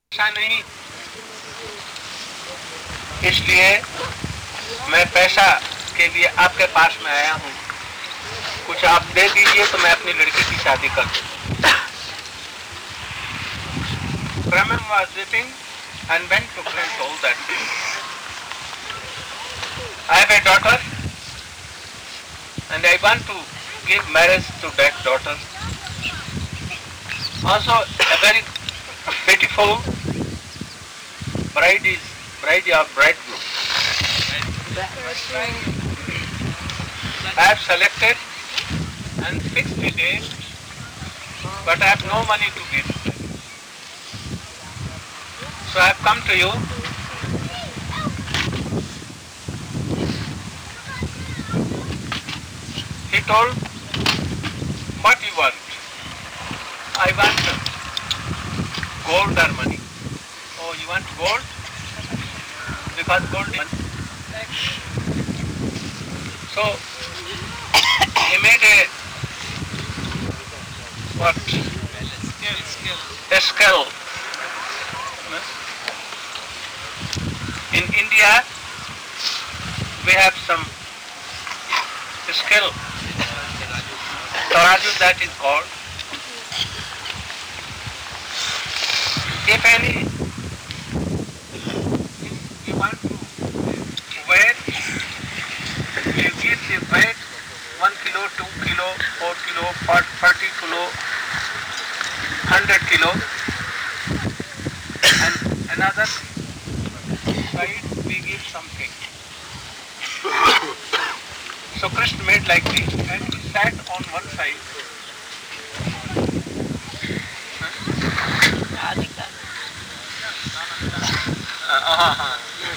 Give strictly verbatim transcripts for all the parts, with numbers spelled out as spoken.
ऐसा नहीं, इसलिए मैं पैसा के लिए आपके पास में आया हूँ, कुछ आप दे दीजिए तो मैं अपनी लड़की की शादी कर दूँ। Brahman was weeping and went to Prince told that I have a daughter and I want to give marriage to that daughter. Also a very beautiful bride is bride or bridegroom. I have selected and fixed a date, but I have no money to give. So I have come to you. He told, what you want? I want gold or money. Oh, you want gold? Because gold is money. So he made a what? Scale, scale. A scale. In India, we have some scale. Taraju, that is called. If any, you want to weight, you give the weight one kilo, two kilo, four kilo, forty kilo, hundred kilo, and another side we give something. So Krishna made like this, and he sat on one side. Uh, uh-huh.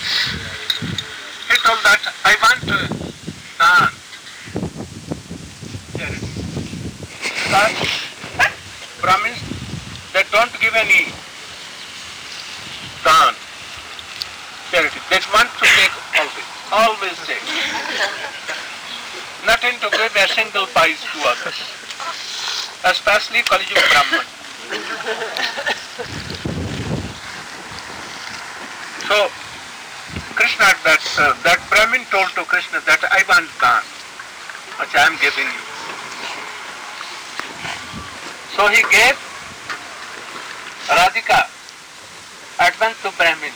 He told that I want uh, daan. Yes. Because Brahmins, they don't give any daan, charity. They want to take always, always take. Nothing to give a single pice to others, especially Kali Yuga Brahman. So Krishna, that uh, that Brahmin told to Krishna that I want daan, which I am giving you. So he gave Radhika advance to Brahmin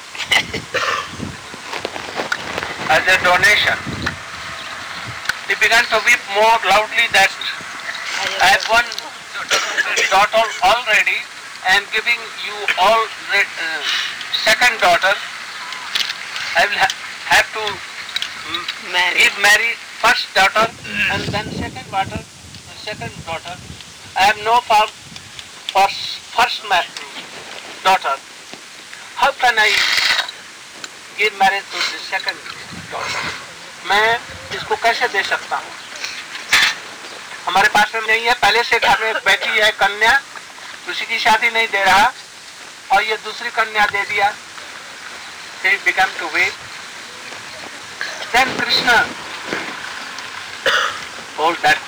as a donation. He began to weep more loudly that I have one daughter already, I am giving you all the uh, second daughter. I will ha have to marry. give marry first daughter and then second daughter. Second daughter. I have no for first first daughter. How can I give marriage to the second daughter? मैं इसको कैसे दे सकता हूँ? हमारे पास में नहीं है, पहले से घर में बैठी है कन्या, उसी की शादी नहीं दे रहा और ये दूसरी कन्या दे दिया. He began to weep. Then Krishna told that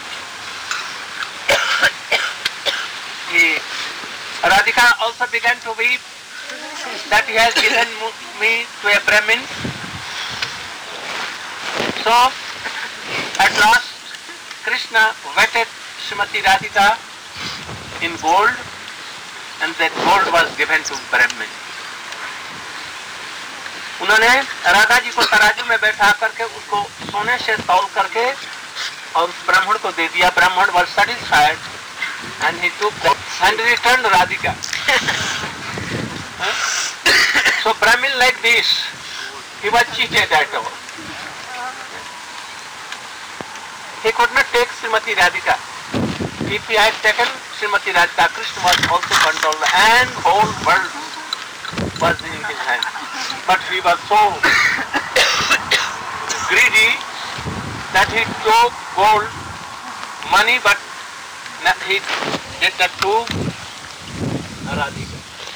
he, Radhika also began to weep that he has given me to a Brahmin. So at last Krishna wetted Srimati Radhika in gold, and that gold was given to Brahmin. उन्होंने राधा जी को तराजू में बैठा करके उसको सोने से तौल करके और ब्राह्मण को दे दिया. ब्राह्मण was satisfied and he took that and returned Radhika. So Brahmin like this, he was cheated at all. He could not take Srimati Radhika. If he had taken Srimati Radhika, Krishna was also controlled and whole world was in his hand. But he was so greedy that he took gold, money, but he did not to Radhika.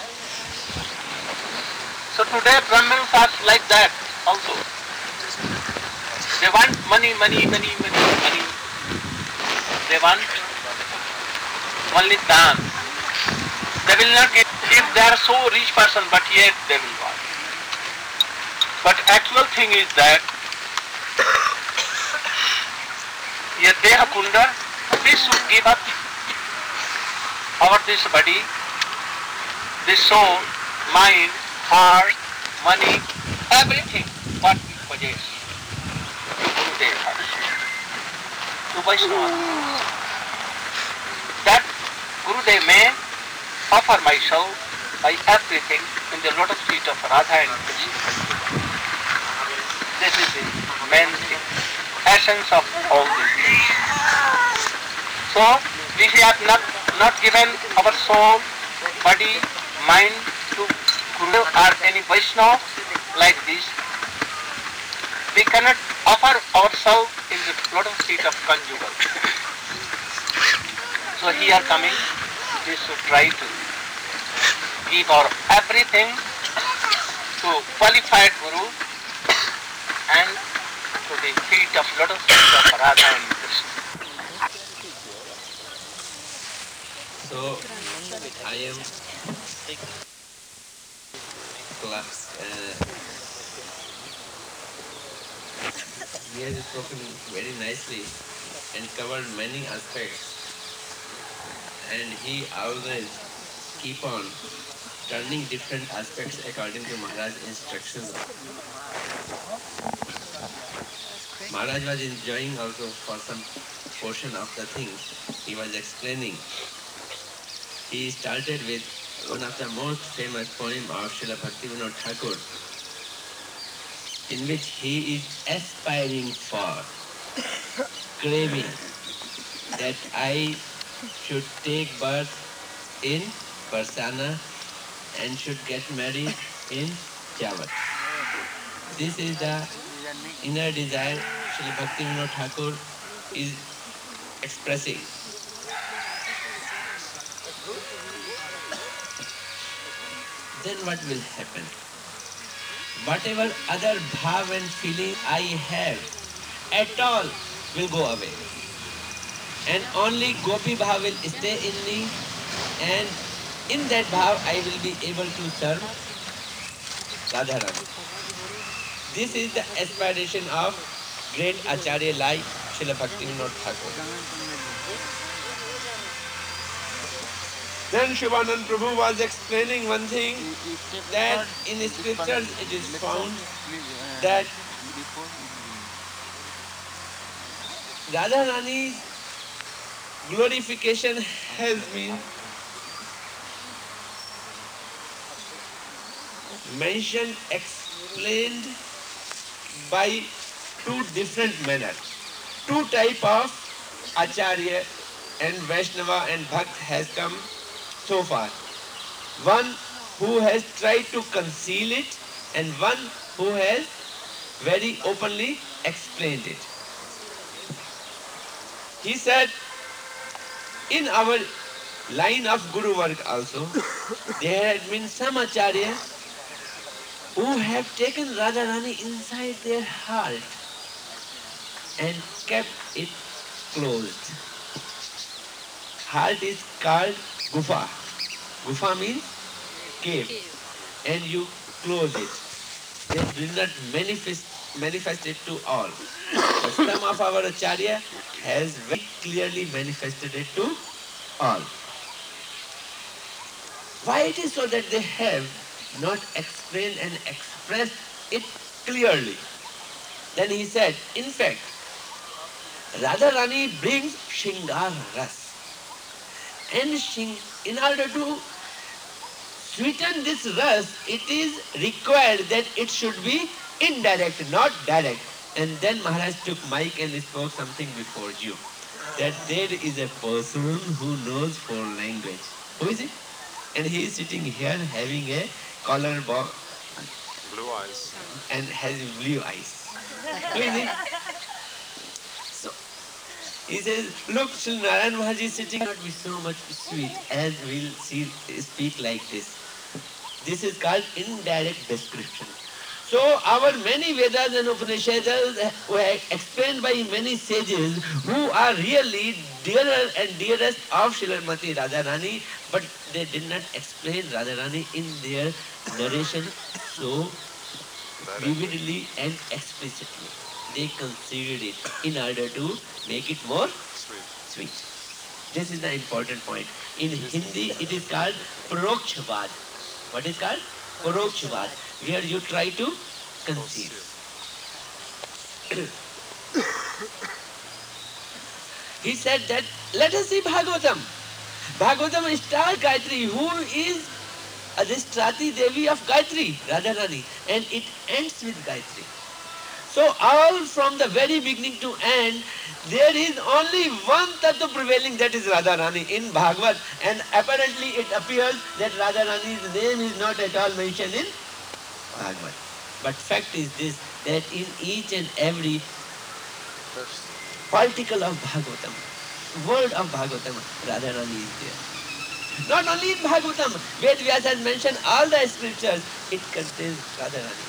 So today Brahmins are like that also. They want money, money, money, money, money. They want only daan. They will not get, if they are so rich person, but yet they will want. But actual thing is that ये देह कुंड, we should give up our this body, this soul, mind, heart, money, everything what we possess to Gurudev first, to Vaishnava. That Gurudev may offer myself by everything in the lotus feet of Radha and Krishna. This is the main thing, essence of all these things. So we have not, not given our soul, body, mind to Guru or any Vaishnava like this. We cannot offer ourselves in the lotus feet of conjugal. So here coming, we should try to give our everything to qualified Guru and to the feet of lotus feet of Radha and Krishna. So I am class. Uh, he has spoken very nicely and covered many aspects, and he always keep on turning different aspects according to Maharaj's instructions. Maharaj was enjoying also for some portion of the things he was explaining. He started with one of the most famous poems of Srila Bhaktivinoda Thakur, in which he is aspiring for, craving that I should take birth in Barsana and should get married in Chavat. This is the inner desire Srila Bhaktivinoda Thakur is expressing. Then what will happen? Whatever other bhav and feeling I have at all will go away. And only gopi bhav will stay in me, and in that bhav I will be able to serve Radharani. This is the aspiration of great Acharya like Srila Bhaktivinoda Thakur. Then Shivanand Prabhu was explaining one thing, that in the scriptures it is found that Radharani's glorification has been mentioned, explained by two different manners. Two type of Acharya and Vaishnava and Bhakt has come so far. One who has tried to conceal it, and one who has very openly explained it. He said, in our line of Guru work also, there had been some Acharya who have taken Radharani inside their heart and kept it closed. Heart is called Gufa. Gufa means cave. And you close it. They do not manifest, manifest it to all. But some of our Acharya has very clearly manifested it to all. Why it is so that they have not explained and expressed it clearly? Then he said, in fact, Radharani brings Shingar Ras. And shing, in order to sweeten this ras, it is required that it should be indirect, not direct. And then Maharaj took mic and spoke something before you. That there is a person who knows four language. Who is it? And he is sitting here having a collar box. Blue eyes. And has blue eyes. Who is it? So, he says, look, Sri Narayan Maharaj is sitting, not be so much sweet as we'll see, speak like this. This is called indirect description. So our many Vedas and Upanishads were explained by many sages who are really dearer and dearest of Srimati Radharani, but they did not explain Radharani in their narration so vividly and explicitly. They concealed it in order to make it more Sweet. sweet. This is the important point. In Hindi, it is called Parokshvad. What is called? Parokshvad, where you try to conceal. He said that, let us see Bhagavatam. Bhagavatam starts Gayatri, who is Adhistrati Devi of Gayatri, Radharani, and it ends with Gayatri. So all from the very beginning to end, there is only one tattva prevailing, that is Radharani in Bhagavad, and apparently it appears that Radharani's name is not at all mentioned in Bhagavad. But fact is this, that in each and every particle of Bhagavatam, word of Bhagavatam, Radharani is there. Not only in Bhagavatam, Ved Vyas has mentioned all the scriptures, it contains Radharani.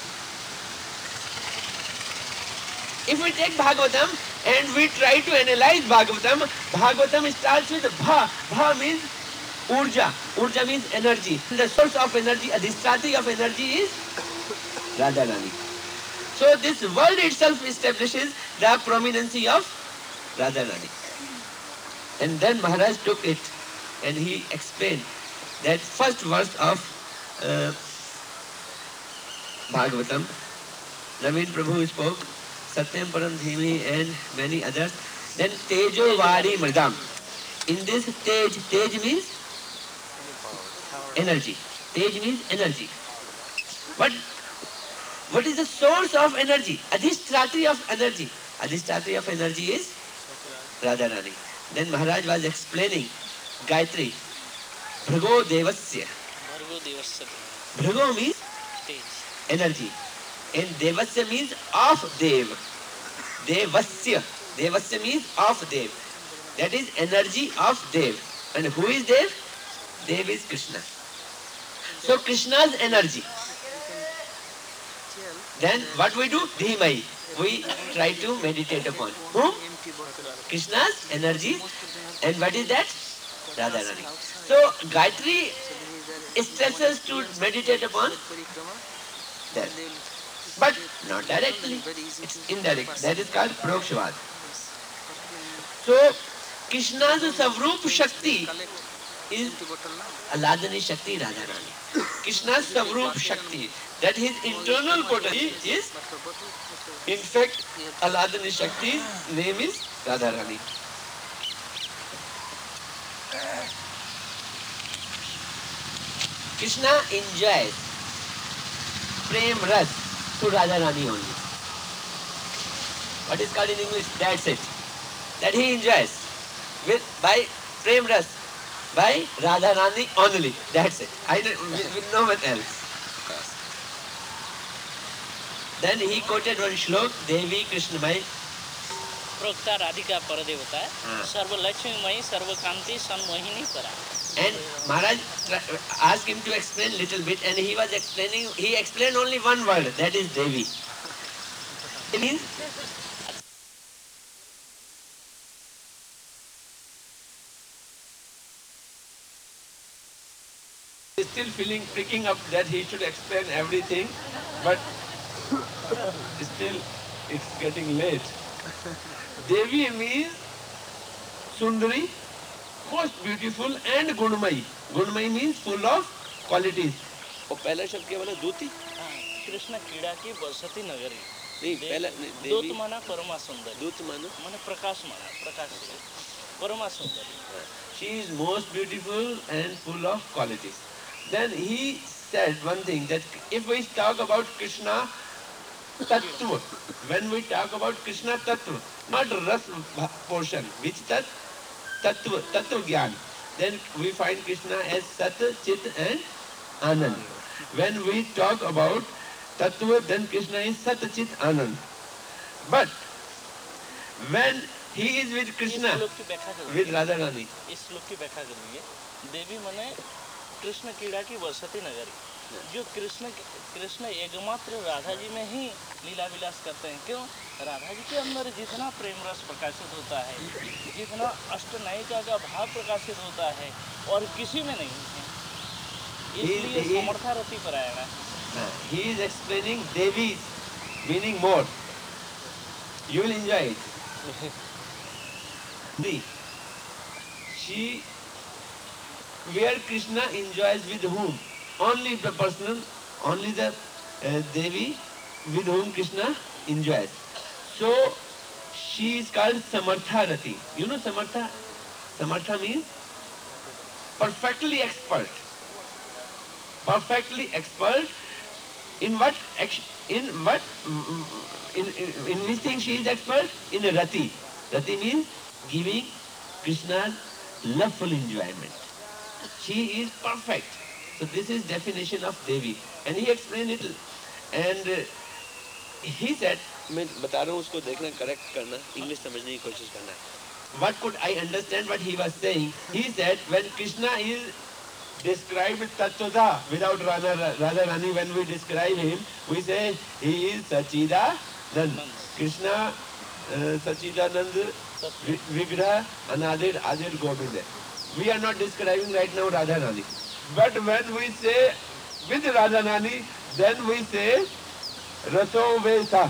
If we take Bhagavatam and we try to analyze Bhagavatam, Bhagavatam starts with Bha. Bha means Urja. Urja means energy. The source of energy, Adhistrati of energy is Radharani. So this word itself establishes the prominency of Radharani. And then Maharaj took it and he explained that first verse of uh, Bhagavatam. Naveen Prabhu spoke, Satyam Param Dhimi and many others. Then Tejo Vari Mridam. In this Tej, Tej means energy. Tej means energy. But what is the source of energy? Adhistrati of energy. Adhistrati of energy is Radharani. Then Maharaj was explaining Gayatri. Bhrago Devasya. Bhrago means energy. And Devasya means of Dev. Devasya. Devasya means of Dev. That is energy of Dev. And who is Dev? Dev is Krishna. So Krishna's energy. Then what we do? Dhimai. We try to meditate upon. Whom? Krishna's energy. And what is that? Radharani. So Gayatri stresses to meditate upon that. But not directly. It's indirect. That is called Parokshavad. So Krishna's Savrup Shakti is Aladani Shakti Radharani. Krishna's Savrup Shakti, that his internal potency is, in fact, Aladani Shakti's name is Radharani. Krishna enjoys Prem Ras to Radharani only. What is called in English? That's it. That he enjoys with by Prem Ras, by Radharani only. That's it. I don't, with, with no one else. Then he quoted one shlok, Devi Krishnamai. प्रोक्ता राधिका परदेवता सर्व लक्ष्मीमयी सर्व कांति सन्मोहिनी परा. And Maharaj asked him to explain little bit, and he was explaining, he explained only one word, that is Devi. It means he is still feeling, picking up that he should explain everything, but still it's getting late. Devi means Sundari, most beautiful, and Gunmayi. Gunmayi means full of qualities. और पहला शब्द क्या बोला? दूती? कृष्ण क्रीड़ा की बसती नगरी. नहीं पहला दूत माना परमा सुंदर. दूत माना माने प्रकाश माना प्रकाश परमा सुंदर. She is most beautiful and full of qualities. Then he said one thing, that if we talk about Krishna Tattva, when we talk about Krishna Tattva, not Ras portion, which that Tattva, Tattva Gyan, then we find Krishna as Sat, Chit and Anand. When we talk about Tattva, then Krishna is Sat, Chit, Anand. But when he is with Krishna, with Radharani, इस श्लोक की व्याख्या करेंगे. देवी माने कृष्ण क्रीड़ा की बसती नगरी. जो कृष्ण कृष्ण एकमात्र राधा जी में ही लीला विलास करते हैं। क्यों? राधा जी के अंदर जितना प्रेम रस प्रकाशित होता है, जितना अष्टनायिका का भाव प्रकाशित होता है, और किसी में नहीं है। इसलिए he- समर्थारति परायण है। Uh, he is explaining Devi's meaning more. You will enjoy it. See, she, where Krishna enjoys with whom? Only the person, only the uh, Devi with whom Krishna enjoys. So, she is called Samartha-rati. You know Samartha? Samartha means perfectly expert. Perfectly expert in what action, in what in, in, in which thing she is expert? In rati. Rati means giving Krishna's loveful enjoyment. She is perfect. So this is definition of Devi. And he explained it. And uh, he said, मैं बता रहा हूँ उसको देखना, correct करना, English समझने की कोशिश करना. What could I understand what he was saying? He said when Krishna is described Tattva without Radha, Radha Rani, when we describe him, we say he is Sachidanand. Krishna uh, Sachidanand Vigraha Anadir Adir Govinda. We are not describing right now Radha Rani. But when we say with Radha Rani, then we say Raso Vesa.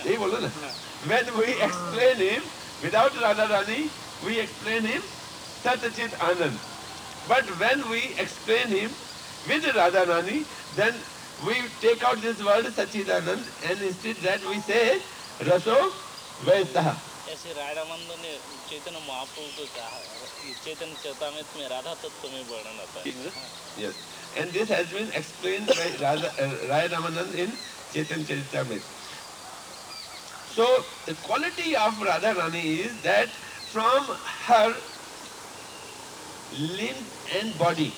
When we explain him without Radha Rani, we explain him Satchit Anand. But when we explain him with Radha Rani, then we take out this word Sachidanand and instead that we say Raso Vaisa. ऐसे राय रामानंद ने चैतन्य महाप्रभु को कहा, चैतन्य चरितामृत में राधा तत्व में वर्णन आता है. Yes. And this has been explained by Radha, uh, Rai Ramanand in Chaitanya Charitamrita. So the quality of Radha Rani is that from her limbs and body,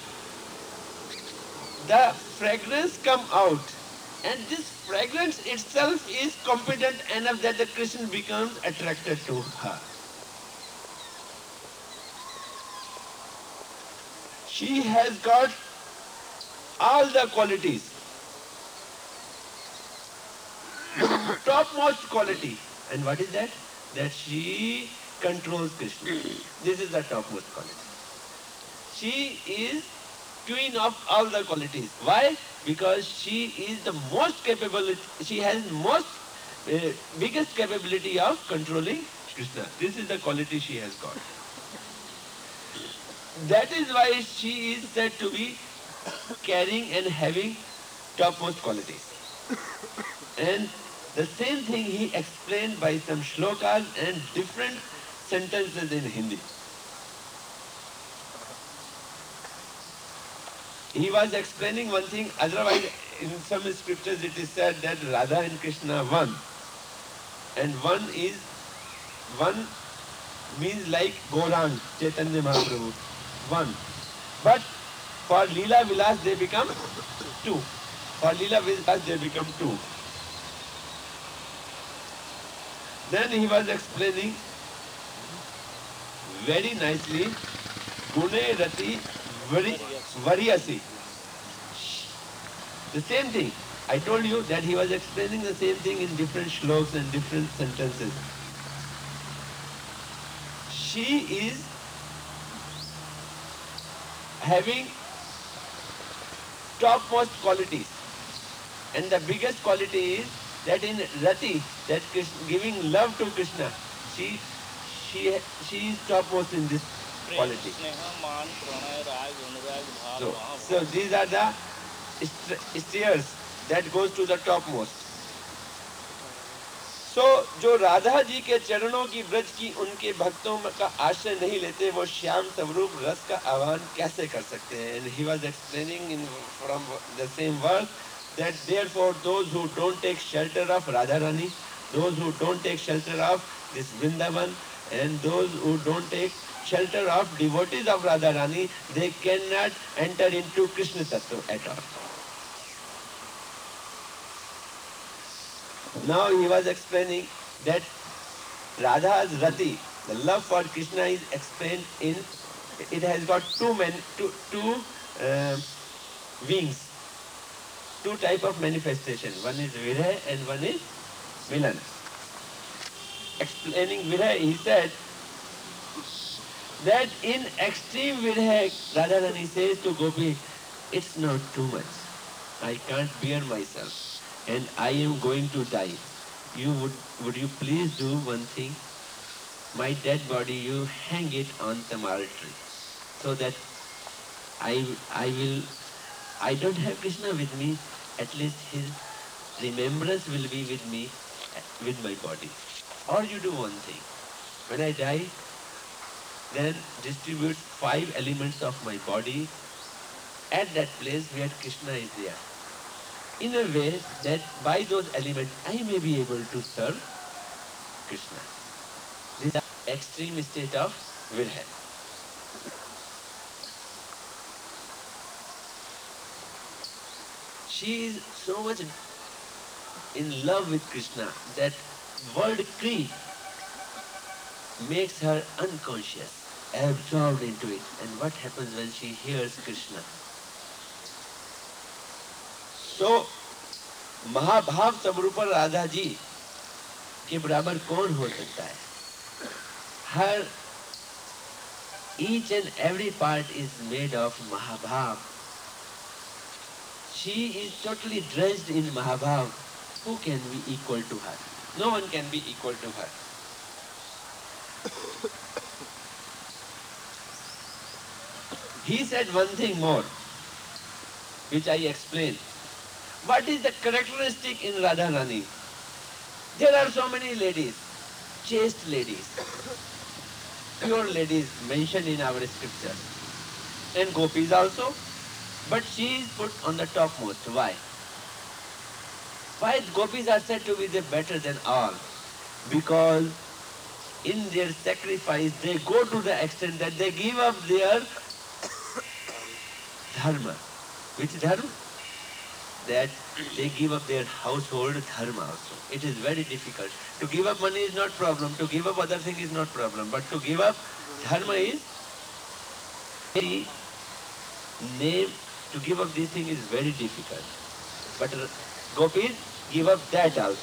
the fragrance come out, and this fragrance itself is competent enough that the Krishna becomes attracted to her. She has got all the qualities, topmost quality. And what is that? That she controls Krishna. This is the topmost quality. She is queen of all the qualities. Why? Because she is the most capable, she has most uh, biggest capability of controlling Krishna. This is the quality she has got. That is why she is said to be carrying and having topmost qualities. And the same thing he explained by some shlokas and different sentences in Hindi. He was explaining one thing, otherwise in some scriptures it is said that Radha and Krishna are one. And one is, one means like Gaurang, Chaitanya Mahaprabhu, one. But for Leela Vilas they become two. For Leela Vilas they become two. Then he was explaining very nicely, Gune Rati Variasi. The same thing. I told you that he was explaining the same thing in different shlokas and different sentences. She is having topmost qualities. And the biggest quality is that in Rati, that Krishna, giving love to Krishna, she she she is topmost in this quality. So, so these are the stairs that goes to the topmost. So जो राधा जी के चरणों की ब्रज की उनके भक्तों का आश्रय नहीं लेते, वो श्याम स्वरूप रस का आह्वान कैसे कर सकते हैं? And he was explaining in from the same verse that therefore those who don't take shelter of Radharani, those who don't take shelter of this Vrindavan, and those who don't take shelter of devotees of Radharani, they cannot enter into Krishna Tattva at all. Now he was explaining that Radha's Rati, the love for Krishna, is explained in, it has got two men, two, two uh, wings. two type of manifestation. One is Virah and one is Milan. Explaining Virah, he said that in extreme Virah, Radharani says to Gopi, it's not too much. I can't bear myself and I am going to die. You would, would you please do one thing? My dead body, you hang it on some altar so that I, I will, I don't have Krishna with me, at least his remembrance will be with me, with my body. Or you do one thing, when I die, then distribute five elements of my body at that place where Krishna is there. In a way that by those elements I may be able to serve Krishna. This is the extreme state of Virha. She is so much in love with Krishna that word Kri makes her unconscious, absorbed into it. And what happens when she hears Krishna? So, महाभाव स्वरूपा राधा जी के बराबर कौन हो सकता है? Her each and every part is made of Mahabhav. She is totally drenched in Mahabhav. Who can be equal to her? No one can be equal to her. He said one thing more, which I explained. What is the characteristic in Radharani? There are so many ladies, chaste ladies, pure ladies mentioned in our scriptures, and gopis also, but she is put on the topmost. Why? Why gopis are said to be the better than all? Because in their sacrifice they go to the extent that they give up their dharma. Which dharma? That they give up their household dharma also. It is very difficult. To give up money is not problem. To give up other thing is not problem. But to give up dharma is very name. To give up this thing is very difficult. But gopis give up that also.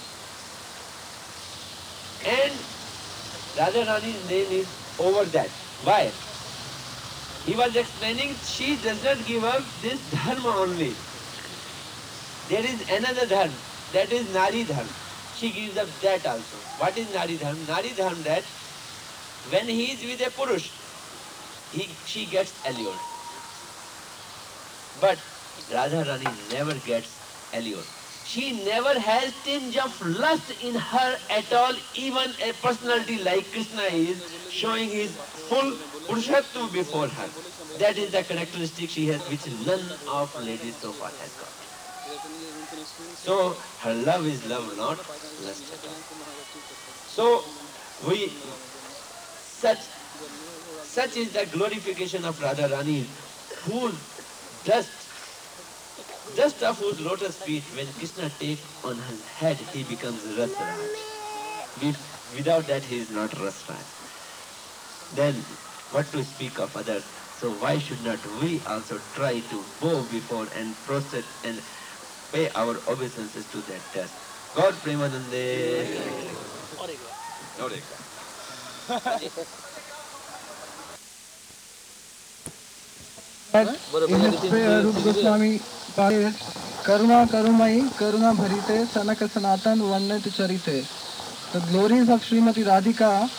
And Radharani's name is over that. Why? He was explaining she does not give up this dharma only. There is another dharma, that is Nari dharma. She gives up that also. What is Nari dharma? Nari dharma that when he is with a Purush, he, she gets allured. But Radharani never gets allured. She never has tinge of lust in her at all, even a personality like Krishna is, showing his full Purushatva before her. That is the characteristic she has, which none of ladies so far has got. So, her love is love, not lust at all. So, we, such, such is the glorification of Radharani, whose dust, dust of whose lotus feet, when Krishna takes on his head, he becomes Rasraj. Without that, he is not Rasraj. Then, what to speak of others? So why should not we also try to bow before and prostrate and pay our obeisances to that dust? God Premanande. रूप गोस्वामी करुणा करुमयी करुणा भरिते सनक सनातन वर्णित चरिते. The glories of Srimati Radhika